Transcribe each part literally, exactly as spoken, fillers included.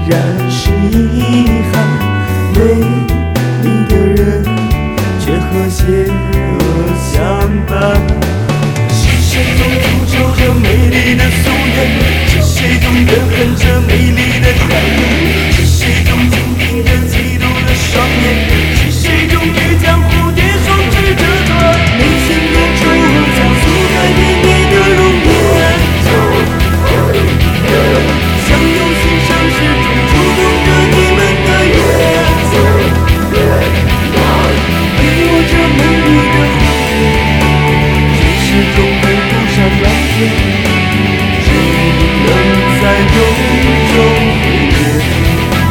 然是遗憾，没你的人却和邪恶相伴。是谁总诅咒着美丽的夙愿？是谁总怨恨着美丽的太阳？是谁总紧闭着嫉妒的双眼？是谁终于将蝴蝶双翅折断？内心的触角速改变你的容颜，相由心生始终触动着你们的愿。而我这美丽的蝴蝶，却始终跟不上蓝天，只能在梦中挥别。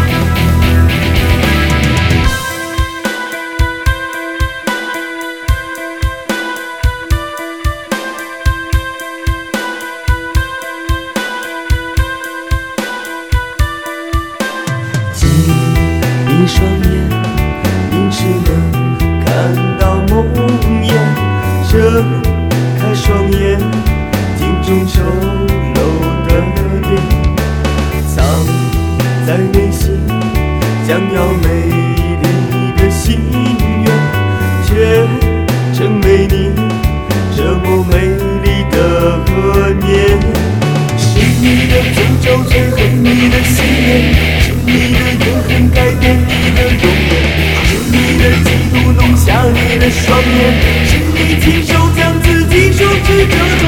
闭双眼，凝视能看到梦魇，睁开双眼，镜中丑陋的脸，藏在内心将要美丽的心愿，却成为你折磨美丽的贺年。是你的诅咒摧毁你的信念，是你的怨恨改变你的容颜，是你的嫉妒弄瞎你的双眼，是你亲手将自己双翅折断。